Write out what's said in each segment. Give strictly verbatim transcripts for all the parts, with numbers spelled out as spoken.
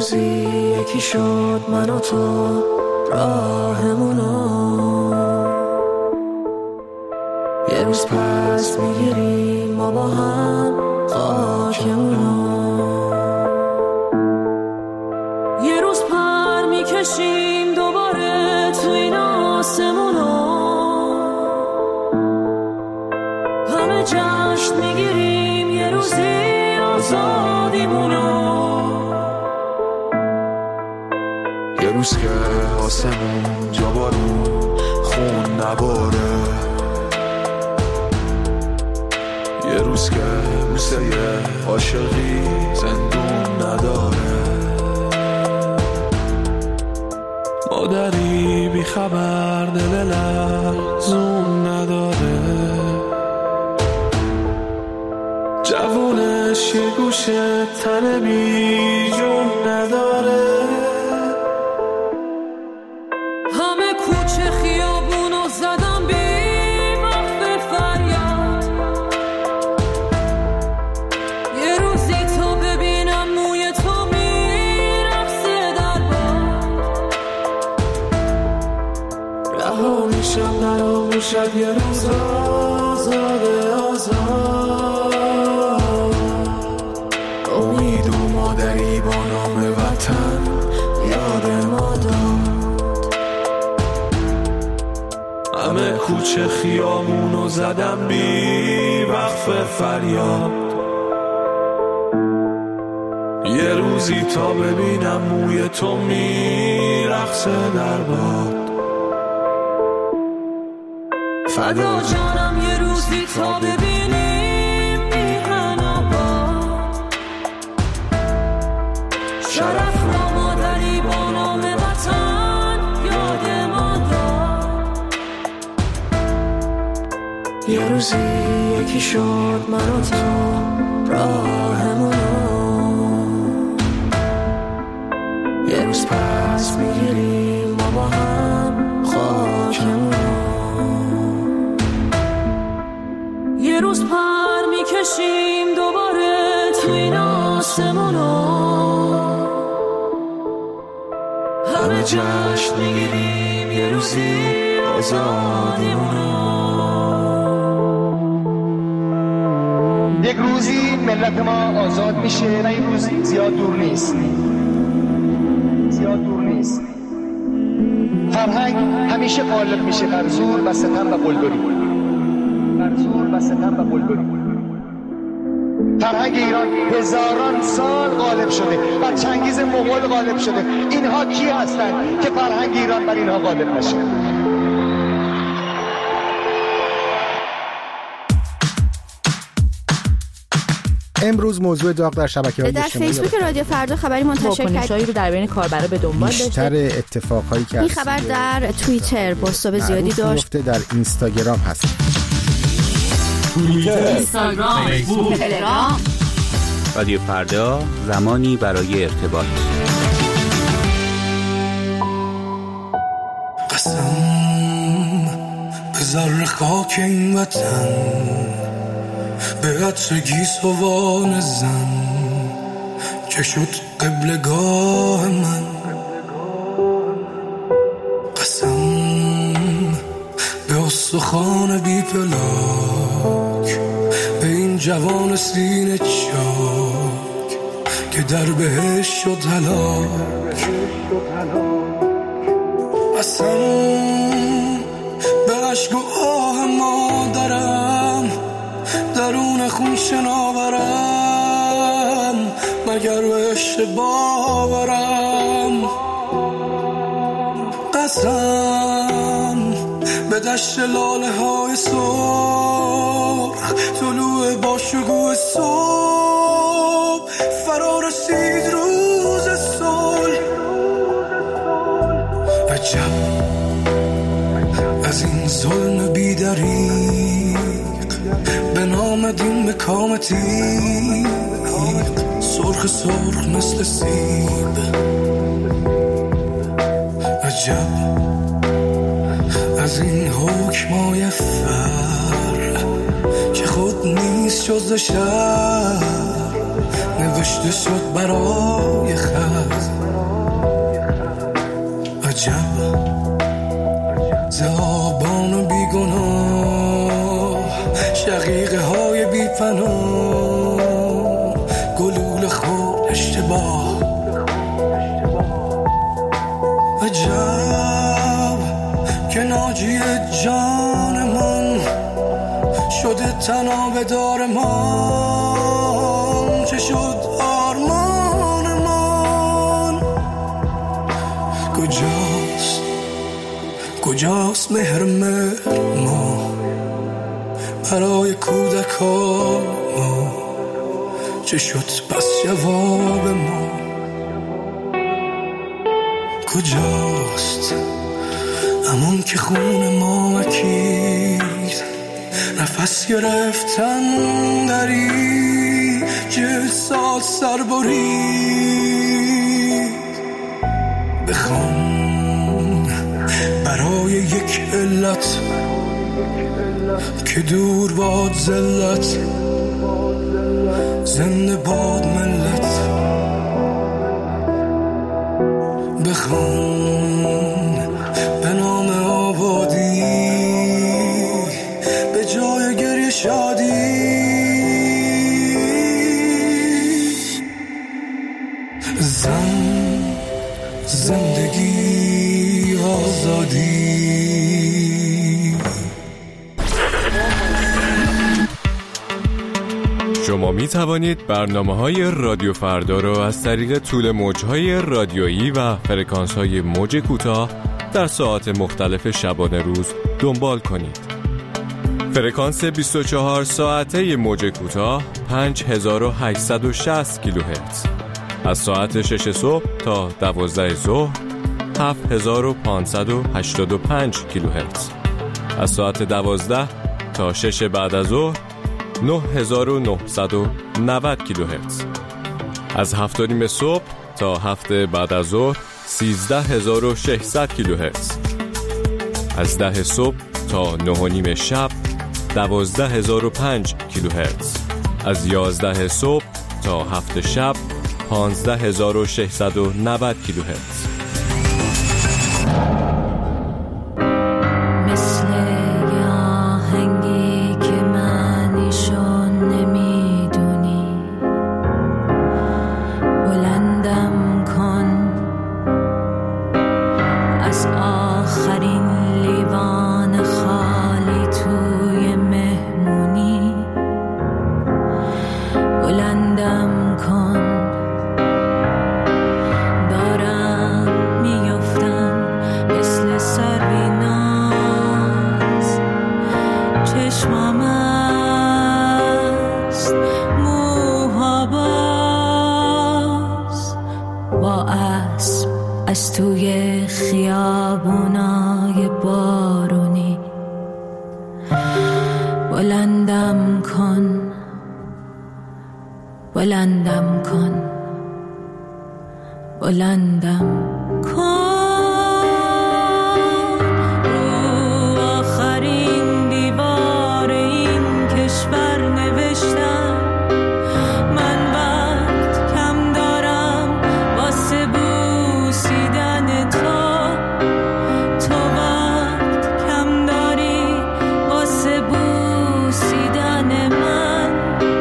روزی یکی شد من و تو راهمونو، یه روز پس میگیریم ما با هم خاکمونو، یه روز پر میکشیم دوباره تو این آسمونو، همه جشن میگیریم یه روزی آزادیمونو، یه روز که آسمون جا بارون خون نباره، یه روز که بوسه عاشقی زندون نداره، مادری بی خبر دل لرزون نداره، جوونش یه گوشه تن بی جون نداره، همه کوچه خیابونو زدم بی وقف فریاد، یه روزی تو ببینم موی تو میرقصه در باد، رها میشم در آغوشت یه روز آزاده آزاد، امید و مادری با نام وطن یاد ما داد، همه کوچه خیابونو زدم بی وقف فریاد، یه روزی تا ببینم موی تو میرقصه در باد، فدا جانم یه روزی تا ببینیم میهن آباد، شرف را مادری با نام وطن یاد ما داد، یه روزی یکی شد من و تو راهمونو، یه روز پس میگیریم ما با هم خاکمونو، یه روز پر میکشیم دوباره تو این آسمونو، همه جشن میگیریم یه روزی آزادیمونو، یک روزی ملت ما آزاد میشه و این روزی زیاد دور نیست، زیاد دور نیست. فرهنگ همیشه غالب میشه بر زور و ستم و قلدری، بر زور و ستم و قلدری. فرهنگ ایران هزاران سال غالب شده، بر چنگیز مغول غالب شده. اینها کی هستن که فرهنگ ایران بر اینها غالب نشه؟ امروز موضوع داغ در شبکه‌های اجتماعی در فیسبوک رادیو فردا خبری منتشر کرد رو در بین کاربرا به دنبال داشته. بیشتر اتفاقایی که این خبر در توییتر بازتاب زیادی داشت، در اینستاگرام هست، توییتر، اینستاگرام، فیسبوک، تلگرام. رادیو فردا، زمانی برای ارتباط. قسم به ذره خاک این وطن، به عطر گیسوان زن که شد قبلگاه من. قسم به استخوان بی پلاک، به این جوان سینه چاک که در بهش شد هلاک. قسم به عشق و آه مادرم، درون خون شناورم، مگر بهش باورم. قسم به دشت لاله های سرخ، طلوع با شکوه صبح، فرا رسید روز صلح. عجب از این ظلم بی‌دریغ، به نام دین به کام تیغ، سرخ سرخ مثل سیب. عجب از این حکمای فر که خود نیست جز شر، نوشته شد برای خط. عجب ز آبان و بیگناه، شقیقه های بی پناه، گلوله خود اشتباه. عجب که ناجی جان من شده تناب دار من، چه شد آرمان من؟ کجاست کجاست مهر مهر ما برای کودکان ما؟ چه شد پس جواب ما؟ کجاست همون که خون ما مکید، نفس گرفتن دری که سال سر برید؟ بخوان برای یک علت که دور باد ذلت، زنده باد ملت. بخوان به نام آبادی به جای گریه شادی. زن، زندگی، آزادی. شما می توانید برنامه‌های رادیو فردا را از طریق طول موج‌های رادیویی و فرکانس‌های موج کوتاه در ساعات مختلف شبانه روز دنبال کنید. فرکانس بیست و چهار ساعته موج کوتاه پنج هزار و هشتصد و شصت کیلوهرتز، از ساعت شش صبح تا دوازده ظهر هفت هزار و پانصد و هشتاد و پنج کیلوهرتز، از ساعت دوازده تا شش بعد از ظهر نه هزار و نهصد و نود کیلوهرتز، از هفت و نیم صبح تا هفت بعد از ظهر سیزده هزار و ششصد کیلوهرتز، از ده صبح تا نه و نیم شب دوازده هزار و پنج کیلوهرتز، از یازده صبح تا هفت شب پانزده هزار و ششصد و نود کیلوهرتز. از توی خیابونای بارونی بلندم کن، بلندم کن، بلندم کن. رو آخرین دیوار این کشور نوشتم من وقت کم دارم واسه بوسیدن تو، تو وقت کم داری واسه بوسیدن من.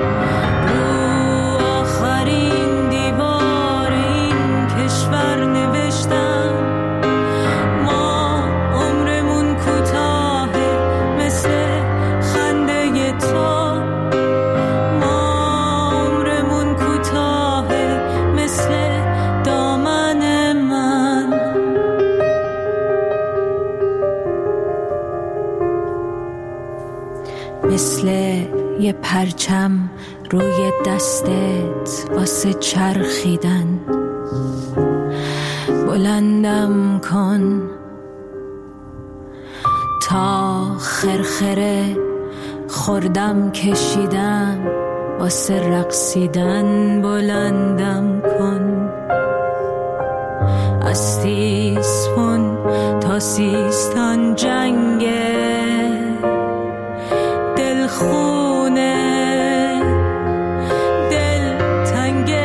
رو آخرین دیوار این کشور نوشتم ما عمرمون کوتاهه مثل خنده تو، ما عمرمون کوتاهه مثل دامن من. مثل یه پرچم روی دستت واسه چرخیدن بلندم کن تا خرخره خوردم کشیدم واسه رقصیدن بلندم کن. از تیسفون تا سیستان جنگه دل خونه دل تنگه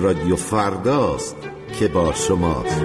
رادیو فرداست که با شماست.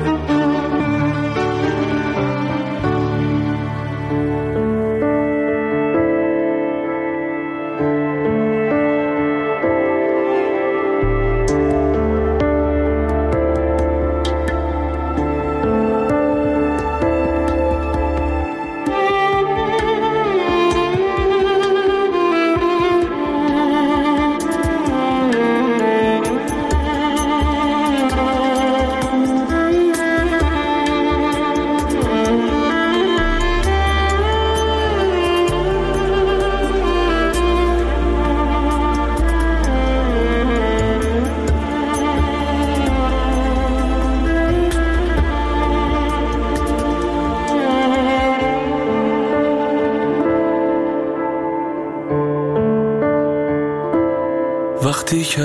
وقتی که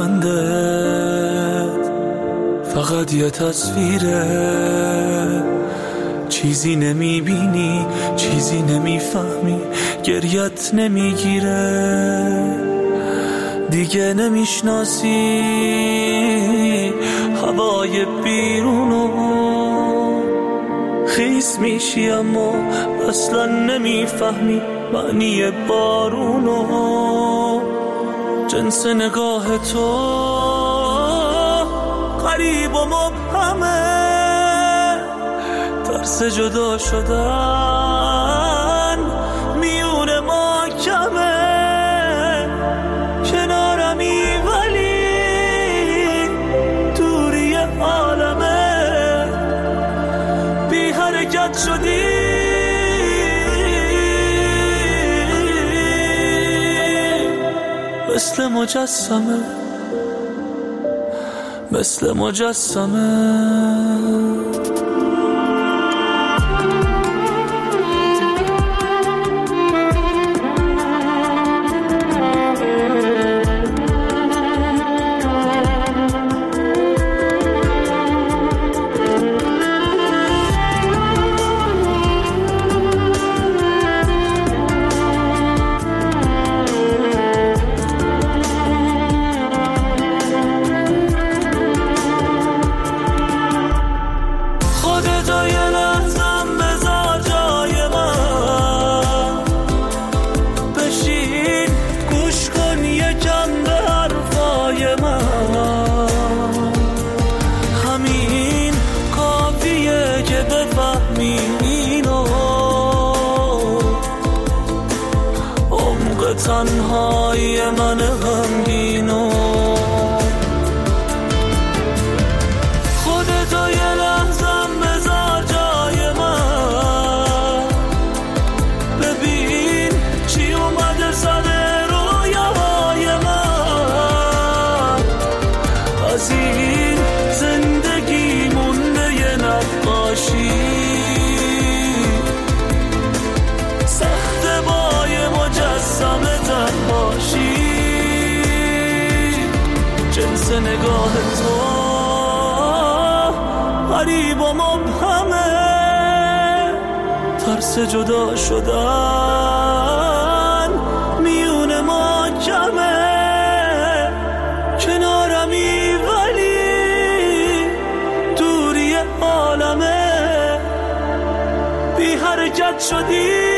لبخندت فقط یه تصویره، چیزی نمیبینی، چیزی نمیفهمی، گریت نمیگیره، دیگه نمیشناسی هوای بیرونو، خیس میشی اما اصلا نمیفهمی معنی بارونو. جنس نگاه تو غریب و مبهمه، ترس جدا شدن میون ما کمه، کنارمی ولی دوری عالمه، بی حرکت شدی مثل مجسمه، مثل مجسمه. تنهای من غمگینو، خودتو یه لحظم بذار جای من، ببین چی اومده سر رویاهای من، از این زندگی مونده یه نقاشی، سخت با یه مجسمه تنهاشی، جنس نگاه تو غریب و مبهمه، ترس جدا شدن میون ما کمه، کنارمی ولی دوری عالمه، بی حرکت شدی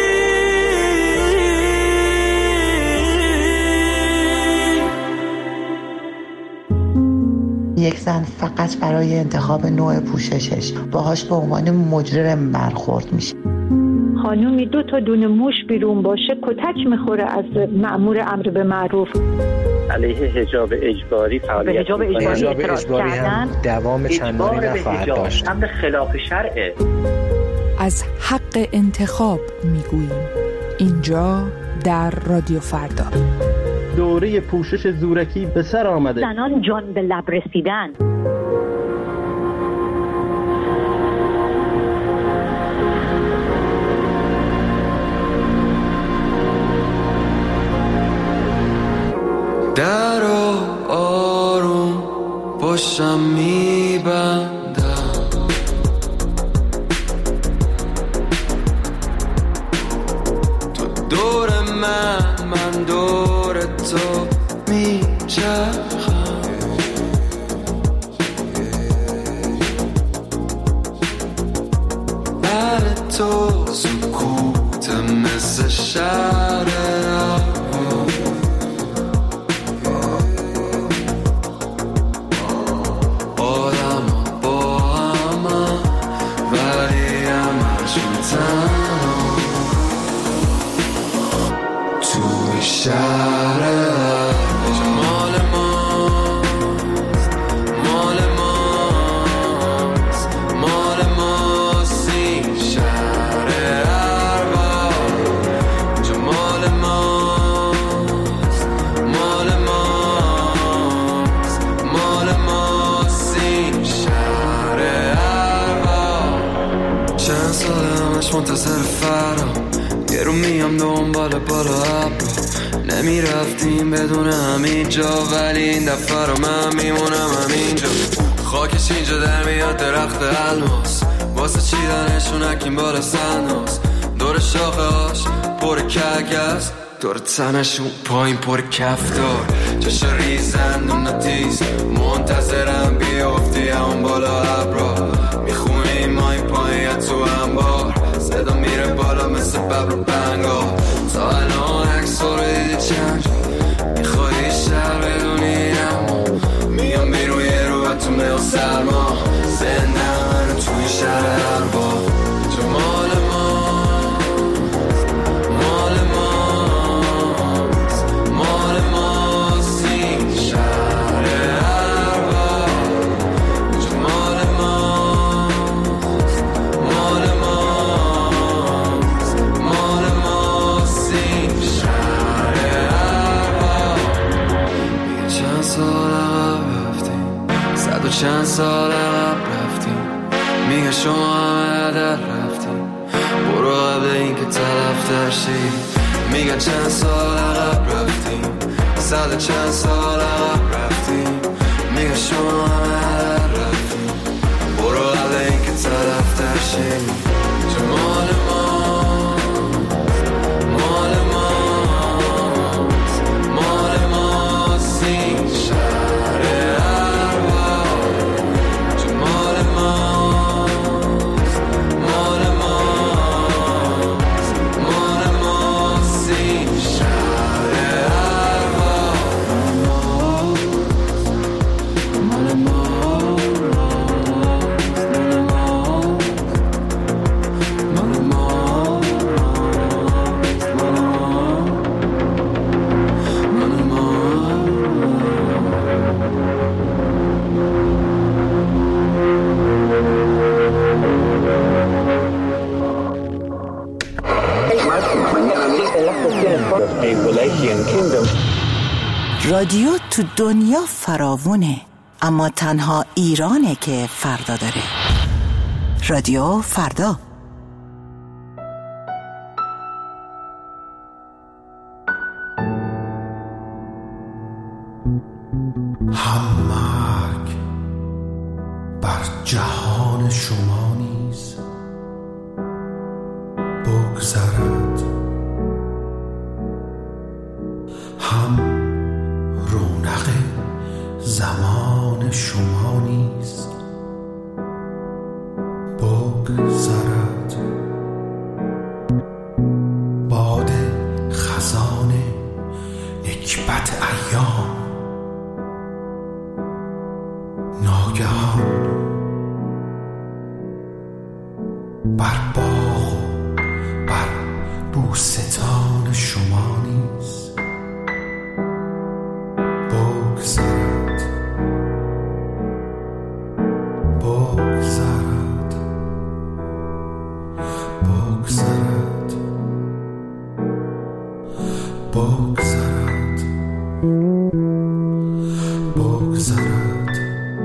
یک زن فقط برای انتخاب نوع پوششش باهاش به عنوان مجرم برخورد میشه. خانومی دو تا دونه موش بیرون باشه کتک میخوره از مأمور امر به معروف. علیه حجاب اجباری فعالیت حجاب اجباری, حجاب اجباری هم دوام چندانی نخواهد داشت. امر خلاف شرعه. از حق انتخاب میگوییم اینجا در رادیو فردا. دوره پوشش زورکی به سر آمده. زنان جان به لب رسیدن. در آروم پشتم میبندم، تو دور من من دور تو میچرخم، بالا ابرا نمی رفتیم بدون همین جا، ولی این دفعه رو من میمونم همینجا. خاکش اینجا در میاد درخت الماس، واسه چیدنشون اکیم بالا سناس. دور شاخه هاش پر کگز، دور تنشون پایین پر کفتار. جاش ریزند و نتیز منتظرم بیافتی همون بالا ابرا. میخونیم ما این پایین تو انبار، صدا میره بالا مثل ببر و بنگار. تا الان عکس رو دیدی چند میخوایی شهر بدونی، اما میام بیرون یه رو تو میل سرما. زنده من توی شهر اربا، جو مال ما مال ماست، مال ماست این شهر اربا. جو مال ماست مال ماست، مال ماست این شهر اربا. میگه چند سال عقب رفتیم، صد و چند سال عقب رفتیم. میگه شما همه در رفتیم، برو قبل این که طرف ترشی. میگه چند سال عقب رفتیم، صد و چند سال عقب رفتیم. میگه شما همه در رفتیم، برو قبل این که طرف ترشی. جو مال ما مال ماست، مال ماست این شهر اربا. جو مال ماست مال ماست، مال ماست این شهر اربا. مال ماست مال ماست، مال رادیو تو دنیا فراوونه، اما تنها ایرانه که فردا داره. رادیو فردا. هم مرگ بر جهان شما نیز بگذرد، هم رونق زمان شما نیز بگذرد. باد خزان نکبت ایام ناگهان بر باغ و بر بوستان شما نیز بگذرد، بگذرد، بگذرد، بگذرد، بگذرد.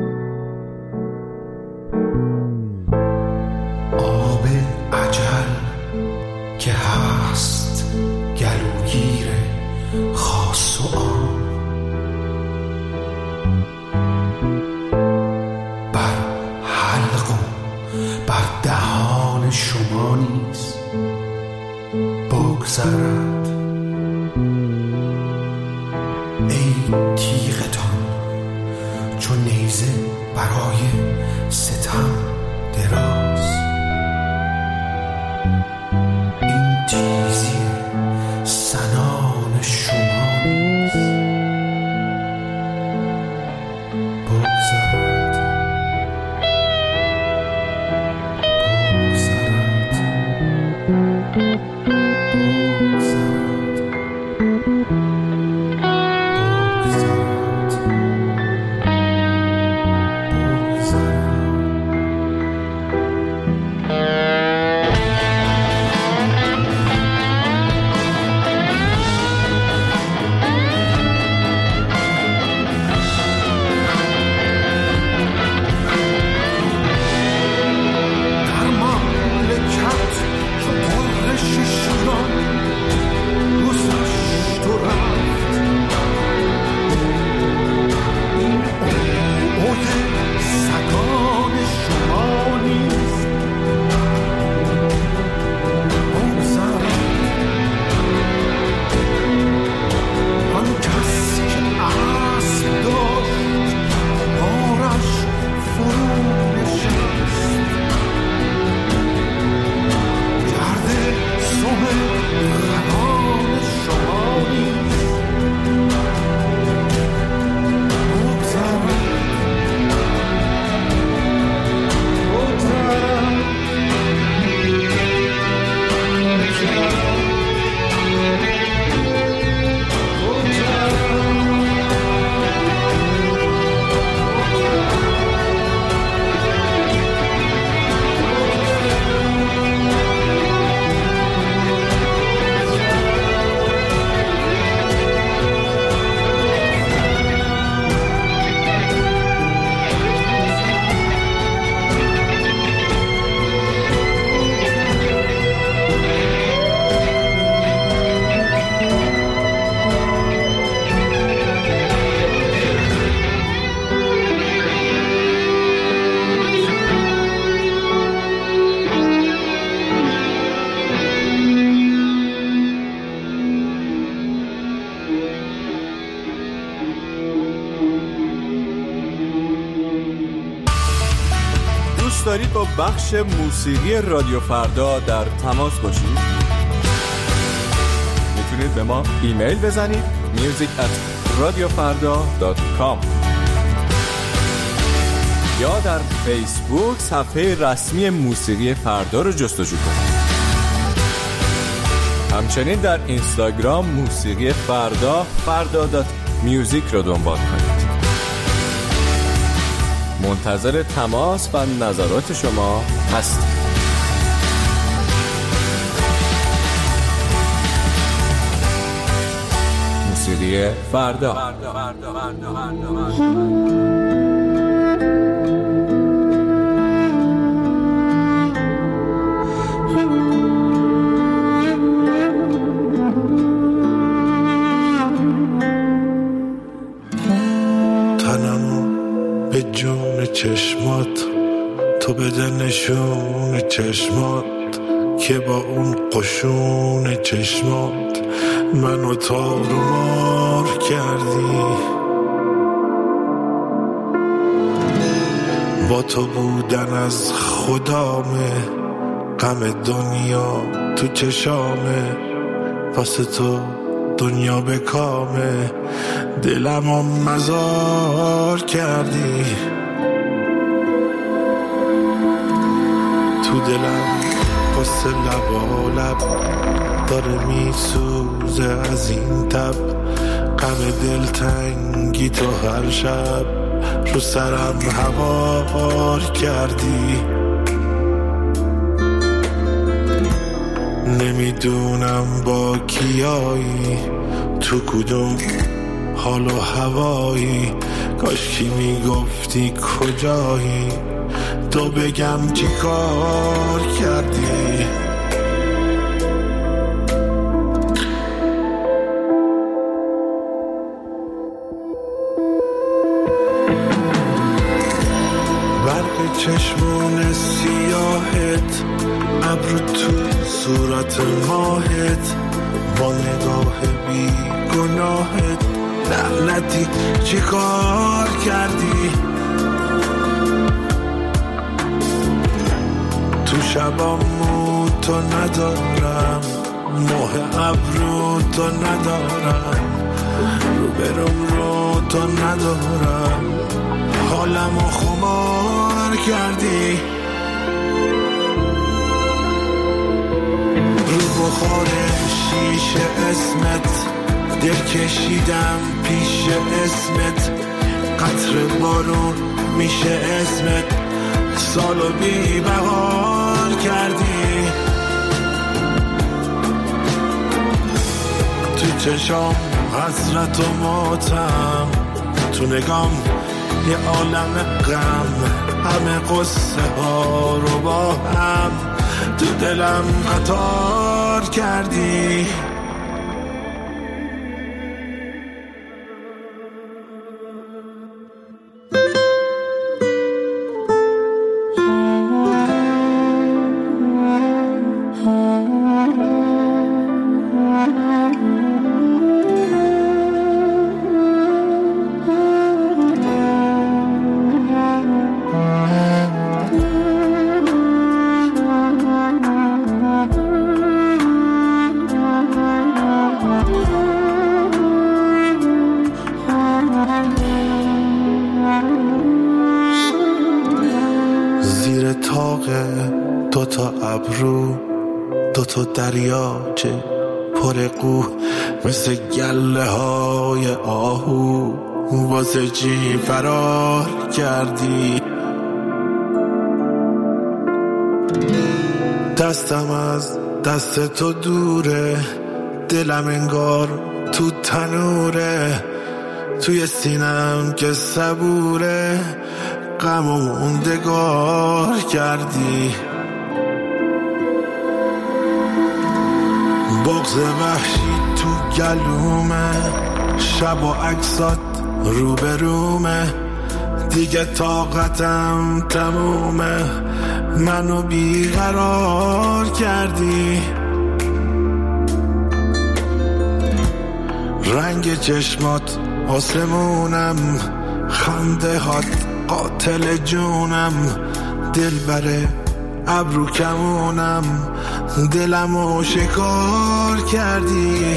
آب اجل که هست گلوگیر خاص و عام، بر حلق و بر دهان شما نیز بگذرد. ای تیغتان چون نیزه برای ستم دراز، این تیزی سنان شما نیز بگذرد، بگذرد، بگذرد، بگذرد. دوست دارید با بخش موسیقی رادیو فردا در تماس باشید؟ میتونید به ما ایمیل بزنید music at radiofarda dot com یا در فیسبوک صفحه رسمی موسیقی فردا رو جستجو کنید. همچنین در اینستاگرام موسیقی فردا فردا دات میوزیک رو دنبال کنید. منتظر تماس و نظرات شما هستیم. موسیقی فردا. به جون چشمات تو بده نشون چشمات که با اون قشون چشمات منو تار و مار کردی. با تو بودن از خدامه، غم دنیا تو چشامه، واسه تو دنیا به کامه، دلمو مزار کردی. تو دلم قصه لبا لب داره میسوزه از این تب، غم دلتنگی تو هر شب رو سرم هوار کردی. نمیدونم با کیایی، تو کدوم حال و هوایی، کاش کی میگفتی کجایی، تو بگم چی کار کردی. برق چشمون سیاهت، ابرو تو صورت ماهت، با نگاه بی گناهت، لعنتی چی کار کردی. تو شبامو تو ندارم، ماه ابرو تو ندارم، رو برم رو تو ندارم، حالمو خمار کردی. رو بخور شیشه اسمت، دل کشیدم پیش اسمت، قطر بارون میشه اسمت، سالو بی بهار کردی. تو چشام حسرت و ماتم، تو نگام یه عالم غم، همه قصه ها رو با هم تو دلم قطار کردی. دوتا ابرو دوتا دریاچه پر قو، مثل گله های آهو واسه چی فرار کردی. دستم از دست تو دوره، دلم انگار تو تنوره، توی سینم که صبوره، غم و موندگار کردی. بغض وحشی تو گلومه، شب و عکسات روبرومه، دیگه طاقتم تمومه، منو بیقرار کردی. رنگ چشمات آسمونم، خنده هات قاتل جونم، دل بره ابرو کمونم دلمو شکار کردی.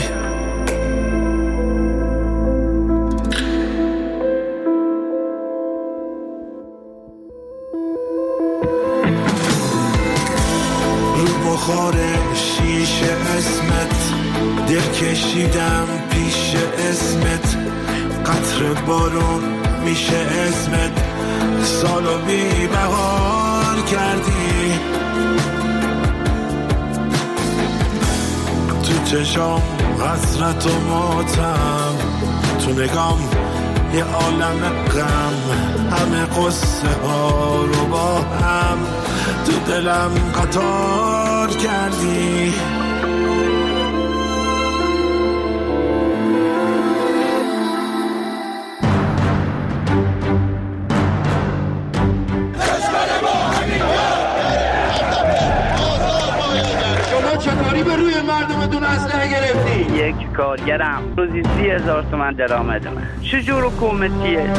رو بخار شیشه اسمت دل کشیدم پیش اسمت، قطر بارون میشه اسمت، سالو بی بهار کردی. تو چشام حسرت و ماتم، تو نگام یه عالم غم، همه قصه ها رو با هم تو دلم قطار کردی. چطوری به روی مردمتون اسلحه گرفتی؟ یک کارگرم روزی سی هزار تومن درآمدمه. چجور حکومتیه؟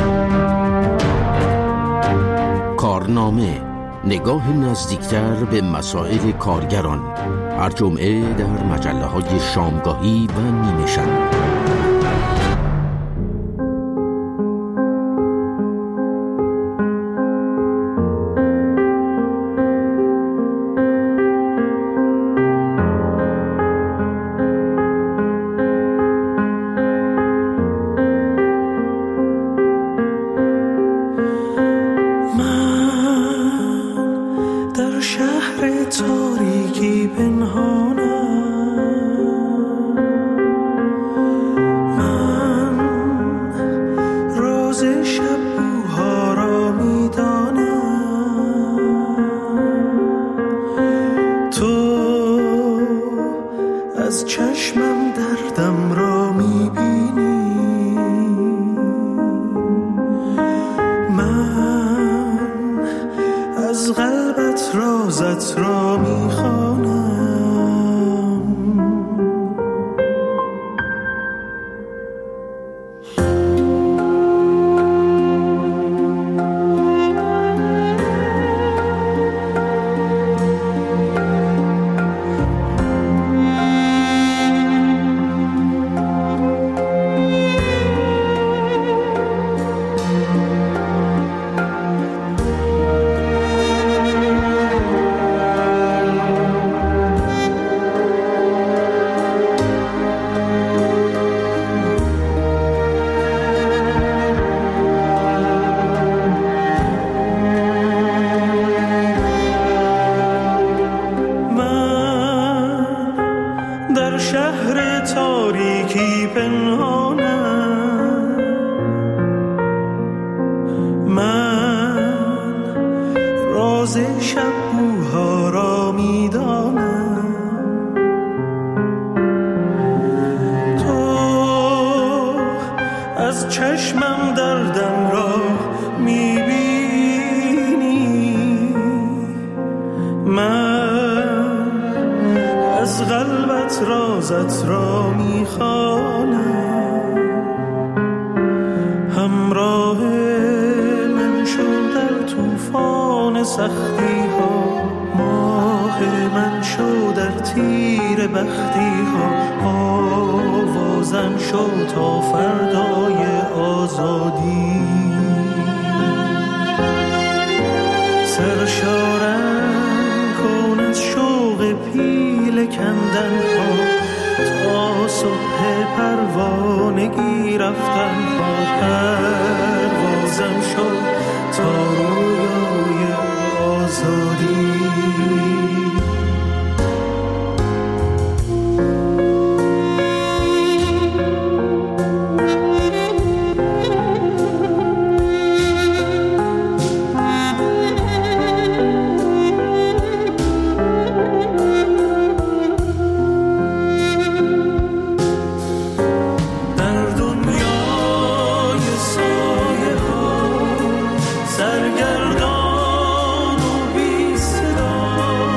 کارنامه، نگاه نزدیکتر به مسائل کارگران، هر جمعه در مجله های شامگاهی و نیمه شب. سرگردان و بی صدا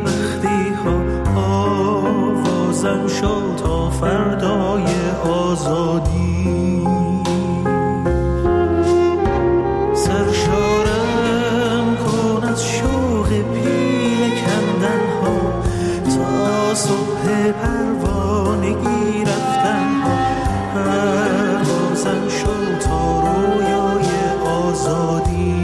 مهدی ها آوازم شد تا فردای آزادی. سرشارم کن از شوق پیل کندن ها تا صبح پروانگی رفتن ها. پروازم شد تا رویای آزادی.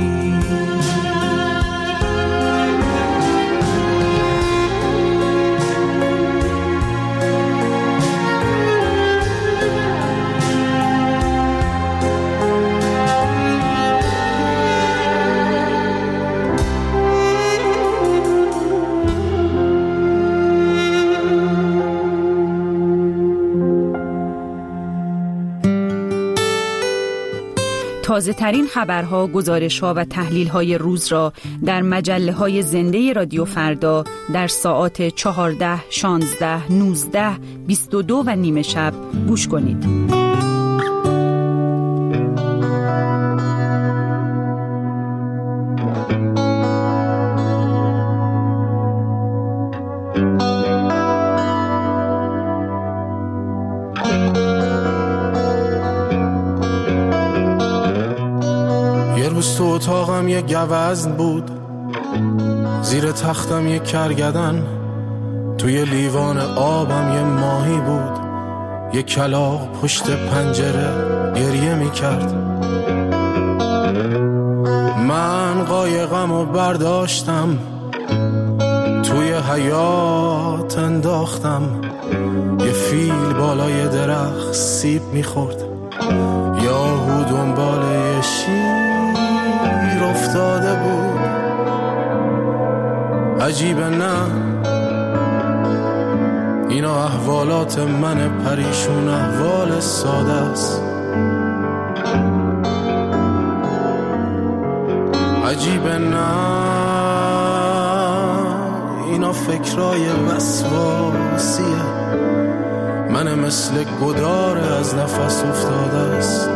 تازه ترین خبرها، گزارش‌ها و تحلیل‌های روز را در مجله‌های زنده رادیو فردا در ساعات چهارده، شانزده، نوزده، بیست و دو و نیمه شب گوش کنید. تو اتاقم یه گوزن بود، زیر تختم یه کرگدن، توی لیوان آبم یه ماهی بود، یه کلاغ پشت پنجره گریه می کرد. من قایقم و برداشتم توی حیاط انداختم، یه فیل بالای درخت سیب می خورد، یاهو دنبال یه شیر افتاده بود. عجیبه نه اینا احوالات من پریشون، احوال ساده است. عجیبه نه اینا فکرای وسواسیه، من مثل گدار از نفس افتاده است.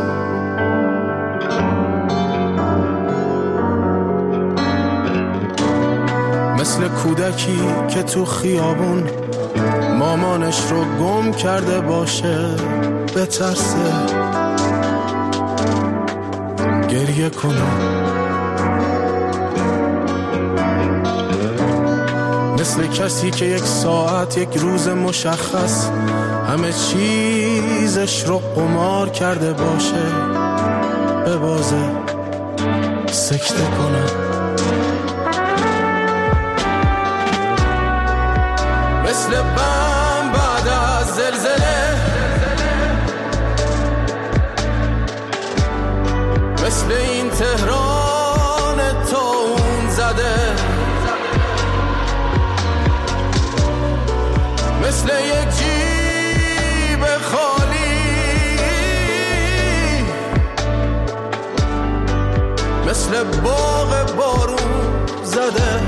مثل کودکی که تو خیابون مامانش رو گم کرده باشه، بترسه گریه کنه. مثل کسی که یک ساعت، یک روز مشخص همه چیزش رو قمار کرده باشه، ببازه سکته کنه. مثل بم بعد از زلزله، مثل این تهران تون زده، مثل یک جیب خالی، مثل باغ بارون زده.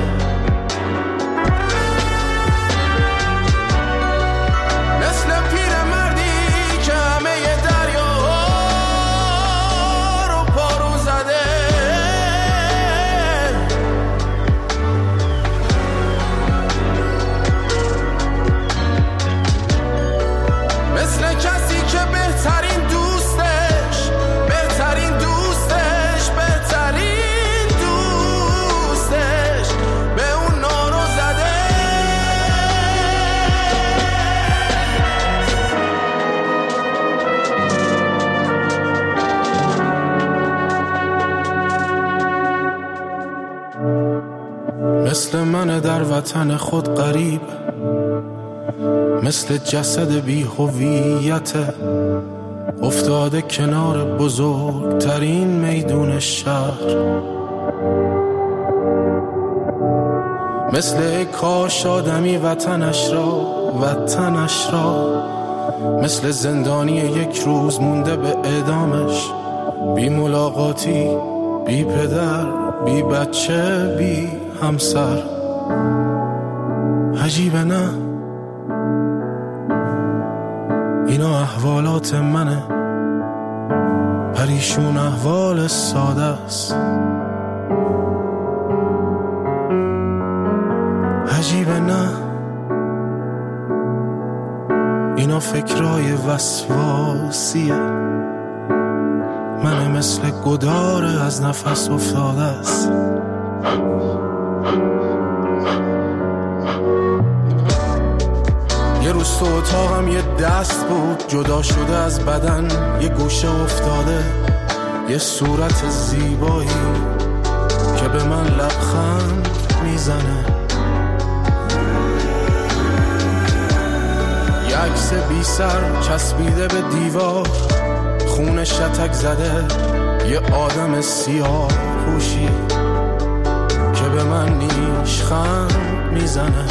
مثل من در وطن خود غریب، مثل جسد بی هویت افتاده کنار بزرگترین میدون شهر. مثل کاش آدمی وطنش را وطنش را مثل زندانی یک روز مونده به اعدامش، بی ملاقاتی، بی پدر، بی بچه، بی همسر. عجیبه نه اینا احوالات منه، پریشون احوال ساده است. عجیبه نه، اینا فکرای وسواسیه، من مثل گداره از نفس افتاده است. یه روز تو اتاقم یه دست بود جدا شده از بدن، یه گوشه افتاده، یه صورت زیبایی که به من لبخند میزنه، یه عکس بی سر چسبیده به دیوار، خون شتک زده، یه آدم سیاه پوشی که به من نیشخند میزنه.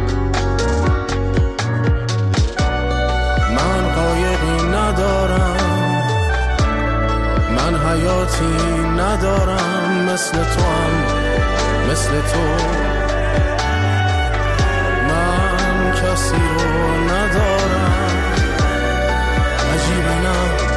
من قایقی ندارم، من حیاتی ندارم، مثل تو هم مثل تو، من کسی رو ندارم. عجیبه نه،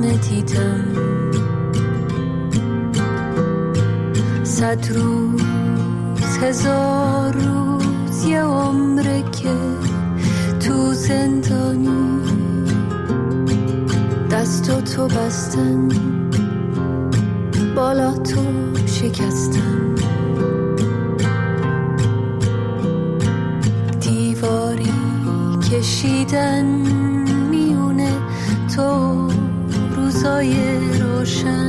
همه دیدم، صد روز هزار روز یه عمره که تو زندانی دست و تو بستن، بالا تو شکستن، دیواری کشیدن میونه تو روزای روشن.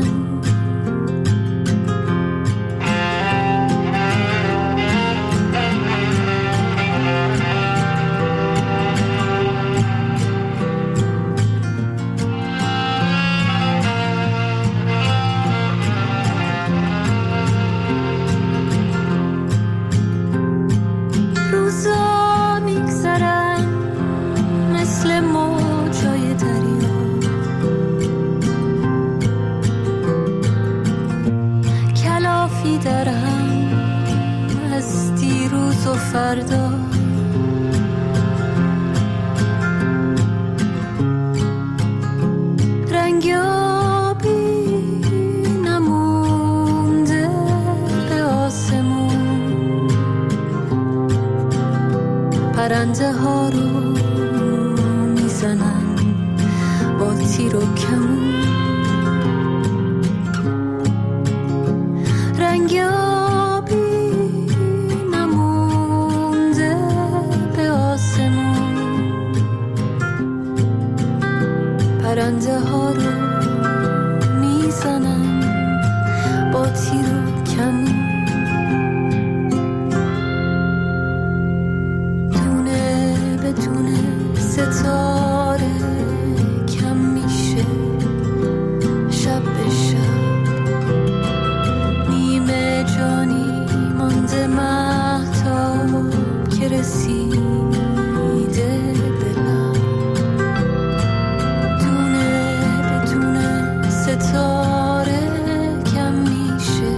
فردا رنگابی نمونده به آسمون، پرنده ها رو میزنن با تیر و کمون، رنگابی پرنده ها رو میزنن با تیر و کمون. دونه به دونه ستاره کم میشه شب به شب، نیمه جانی مانده مهتاب که رسیده ستاره کم میشه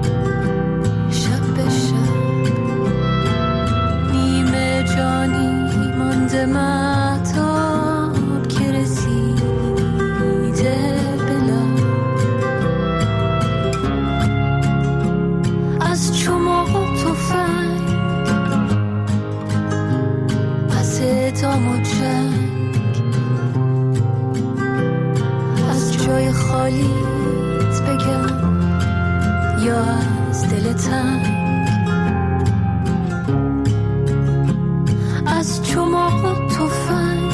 شب به شب، نیمه جانی مانده مهتاب که رسیده به لب، از چماق و تفنگ، از اعدام و جنگ، جای خالیت بگم یا از دل تنگ، از چماق و تفنگ،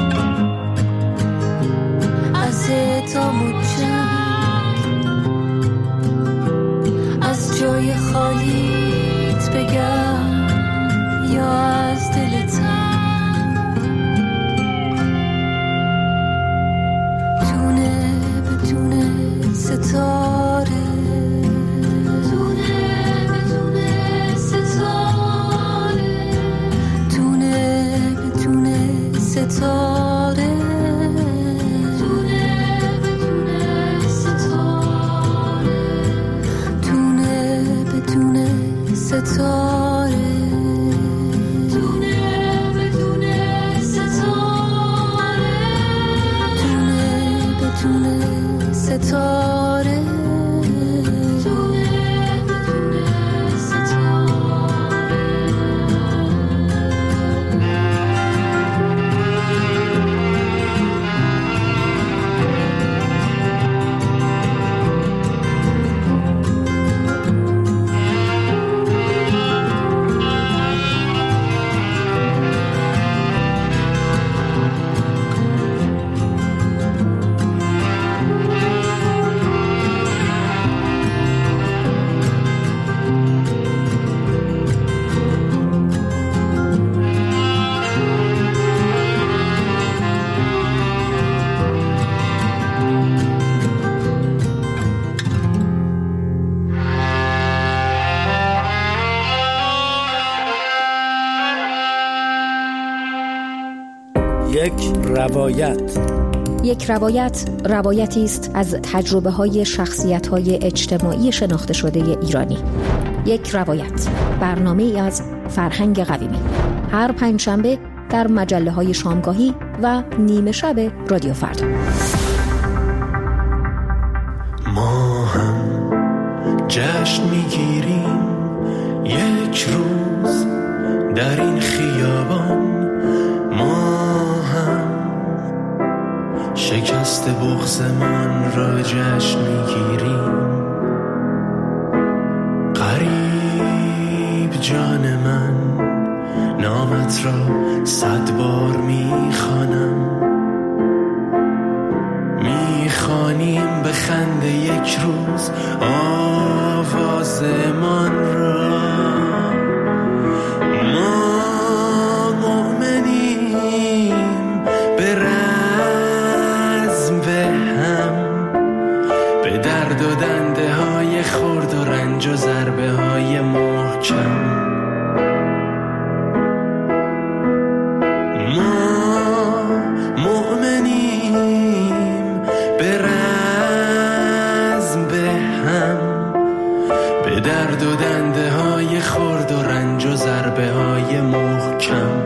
از اعدام و جنگ، از جای خالیت بگم یا از دل تنگ. ستاره دونه به دونه ستاره، دونه به دونه ستاره، دونه به دونه ستاره، دونه به دونه ستاره، دونه به دونه ستاره، دونه به دونه ستاره، دونه بدون ستاره. یک روایت. یک روایت روایتی است از تجربه‌های شخصیت‌های اجتماعی شناخته شده ایرانی. یک روایت، برنامه‌ای از فرهنگ قویمی، هر پنجشنبه در مجله‌های شامگاهی و نیمه شب رادیو فردا. ما هم جشن میگیریم یک روز در این خیابان، ما هم شکست بغضمان را جشن میگیریم. غریب جان من، نامت را صد بار میخوانم، میخوانیم به خنده یک روز آوازمان را. ما مؤمنیم به رزم به هم، به درد و دنده های خرد و رنج و ضربه های محکم. درد و دنده های خرد و رنج و ضربه های محکم.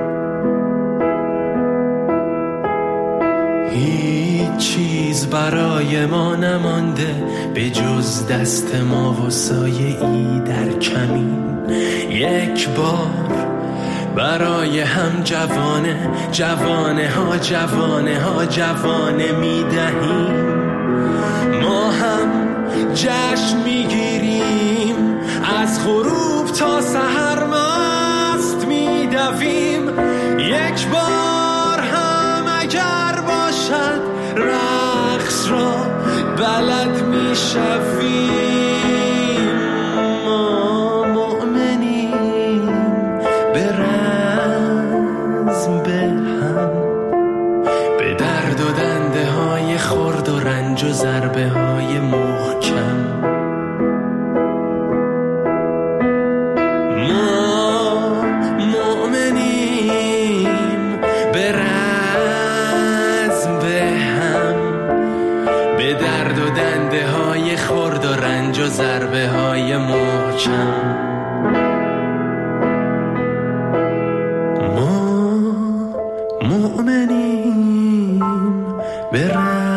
هیچ چیز برای ما نمانده به جز دست ما و سایه ای در کمین. یک بار برای هم جوانه جوانه ها جوانه ها جوانه می دهیم. ما هم جشن میگیریم، از غروب تا سحر مست میدویم. یک بار هم اگر باشد رقص را بلد میشویم. ما مؤمنیم به رزم به هم، به درد و دنده های خرد و رنج و ضربه های محکم. ما مؤمنیم به رزم به هم، به درد و دنده های خرد و رنج و ضربه های محکم. ما مؤمنیم به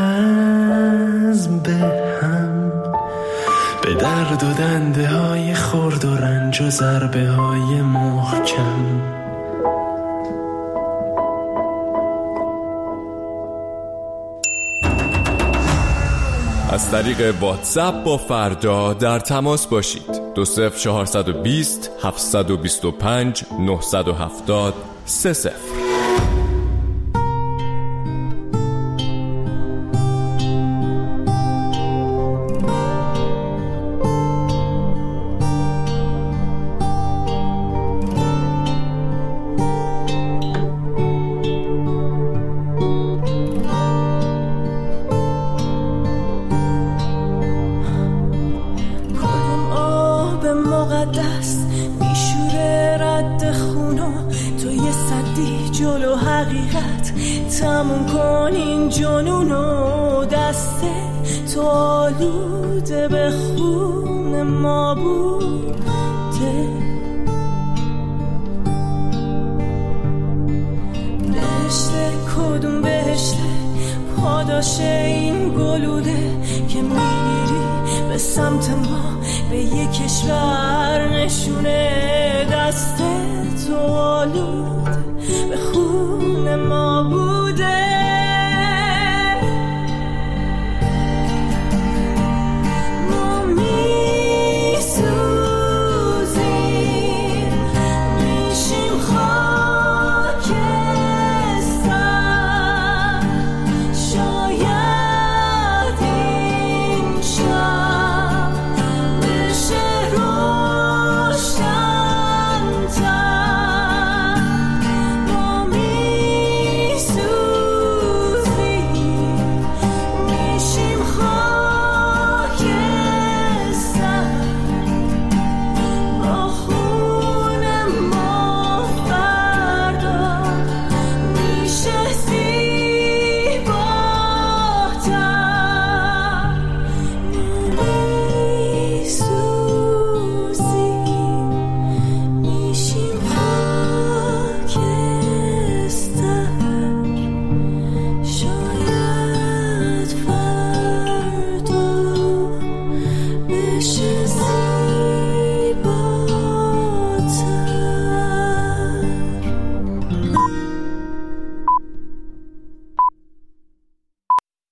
رزم به هم، به درد و دنده های خرد و رنج و ضربه های محکم. از طریق واتساپ با فردا در تماس باشید. دو صفر چهارصد و بیست هفتصد و بیست و پنج نهصد و هفتاد سه صفر. مقدس میشوره رد خونو تو یه صدی جلو حقیقت تموم کن این جنونو. دست تو آلوده به خون ما بوده، بهشته کدوم بهشته پاداش این گلوله که میری به سمت ما به یک کشور نشونه. دست تو آلوده به خون ما بوده.